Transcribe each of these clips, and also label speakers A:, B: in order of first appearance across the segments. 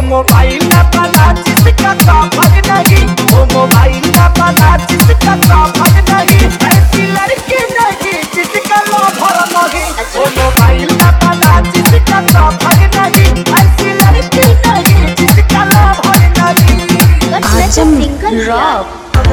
A: Mobile ना पता जिसका कवर नहीं, वो मोबाइल ना पता जिसका कवर नहीं, ऐसी लड़की नहीं जिसका लवर नहीं, वो मोबाइल ना पता जिसका कवर नहीं, ऐसी लड़की नहीं जिसका लवर नहीं।
B: आजम रॉक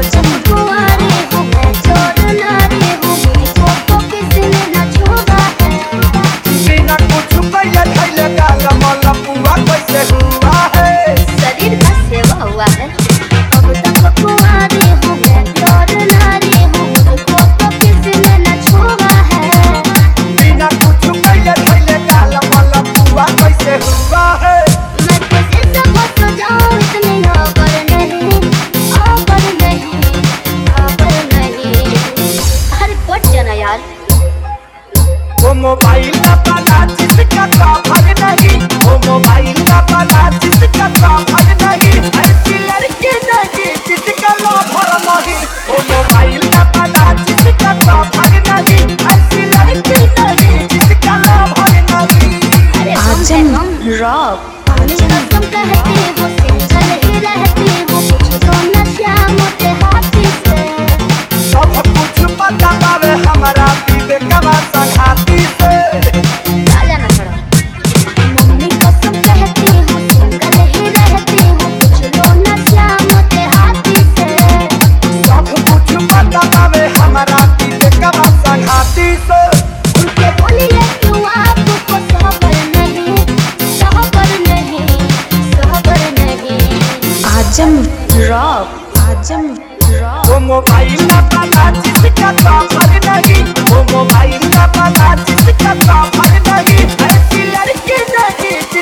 A: बिना कुछ कहिए धैले गाल मल पुआ कैसे हुआ है,
B: शरीर का सेवा हुआ है। अब तक कुंवारी हूँ मैं और नारी हूँ, मुझको तो किसी ने न छुआ है।
A: बिना कुछ कहिए धैले गाल मल पुआ कैसे हुआ है।
B: मैं किसी से फंस जाऊँ इतनी आबर नहीं, आबर नहीं, आबर नहीं। अरे पट जाना यार।
A: वो मोबाइल ना पता जिसका कवर नहीं, वो मोबाइल ना पता जिसका कवर नहीं, ऐसी लड़की नहीं जिसका लवर नहीं, वो मोबाइल ना पता जिसका कवर नहीं, ऐसी लड़की नहीं जिसका लवर नहीं।
B: अरे
C: आजम रॉक
B: कसम कहती हूँ सिंगल ही रहती हूँ, कुछ तो नशा मोटे हाथी से।
A: सब कुछ पता बावे हमारा पीवे कमा संघाती से,
B: डाला ना छोड़ो। मम्मी कसम कहती हूँ सिंगल ही रहती हूँ, कुछ तो नशा मोटे हाथी से।
A: सब कुछ पता बावे हमारा पीवे कमा संघाती से।
B: उनके बोलिए क्यों आपको सबर नहीं, सबर नहीं, सबर नहीं।
C: आजम रॉक आजम रॉक
A: वो मोबाइल ना पता जिसका कवर नहीं, वो मोबाइल ना पता जिसका कवर नहीं, ऐसी लड़की नहीं